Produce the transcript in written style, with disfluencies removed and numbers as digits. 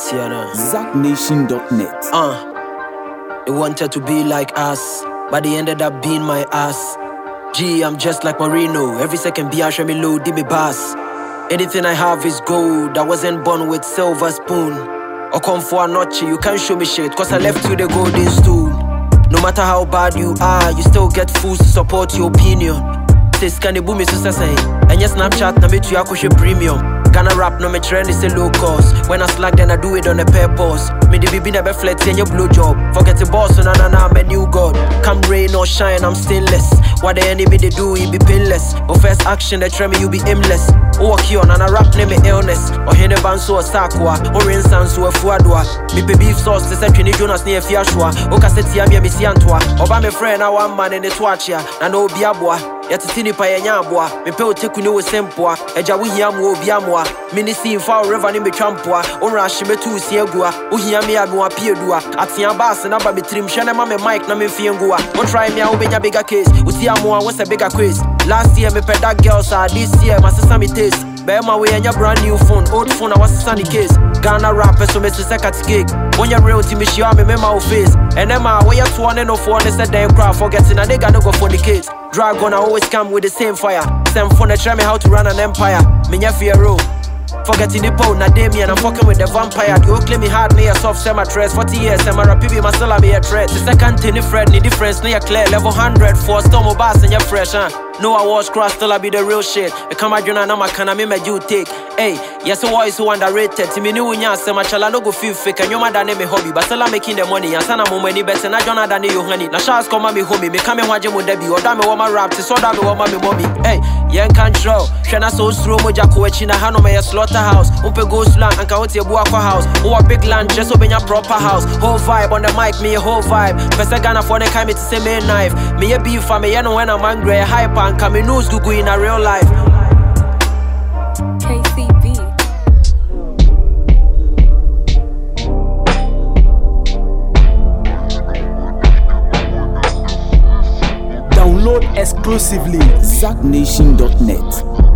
Tiana. ZachNation.net. They wanted to be like us, but they ended up being my ass. Gee, I'm just like Marino. Every second be I show me low, did me bass. Anything I have is gold. I wasn't born with silver spoon. Or come for a notch, you can't show me shit, cause I left you the golden stool. No matter how bad you are, you still get fools to support your opinion. Says can the boom is so say, and your Snapchat na me to yakushe premium. Gonna rap no me trend is a low cost. When I slack then I do it on a purpose. Me the baby never flex in your blue job. Forget the boss, so I'm a new god. Come rain or shine, I'm stainless. What the enemy they do, it be painless. Or first action, they try me, you be aimless. Or walk on and I rap name me illness. Or hene banso or sakwa. Or insansu or fuadwa. Me pe beef sauce, the same Trini Jonas near Fiashwa. Or cassette me siantwa. Or by my friend, I want man in the twatcha. And no biabwa. Yet tini pa yanyabwa. Me pe o teku no sempwa. Eja we yamu biamwa. Mini si fa river ni me champwa. Or rashi me tu siegua. Uhia me abu apiedua. Atia bass and aba me trim shana ma me mic na me fiengua. Or try me a ubenya bigger case. Usia more what's a bigger quiz. Last year me pe that girl sa this year my sister me taste. Bear my way and your brand new phone. Old phone I was a sunny case. Ghana rapper so me to second cake. When you're real to me she me my face. And then my way you 204 and said damn crowd forgetting a nigga no go for the kids. Dragon I always come with the same fire. Same phone they try me how to run an empire. Me nya fear roll. Forgetting the pound, na Damien, I'm fucking with the vampire. You claim me hard, me a soft semi dress. 40 years, I'm a rapibi, my soul, me a threat. The second thing, the Fred, need difference, no, clear. Level 100, 4 storm of bass, and you're fresh, huh? No, I was cross, still I be the real shit. I come out, you know, I'm a can, I me you take. Hey, yes, a voice who underrated. To me, new nya, so much, I no go feel fake. And you're my dad, me hobby, but still I'm making the money. And son, I'm money better, and I don't know that you honey. Now, Charles come at me, homie, me come and watch him with Debbie, or damn me, what my rap, so damn me, what my mommy. Hey, young can't show. Shana so slow, Mojako, China, Hano, my slaughterhouse. Go slang and count your Buakwa house. Or a big land, just open your proper house. Whole vibe on the mic, me a whole vibe. First I gonna for the time it's the same knife. Me a beef for me, you know when I'm angry, hype and come in news Google in a real life. KCB. Download exclusively ZachNation.net.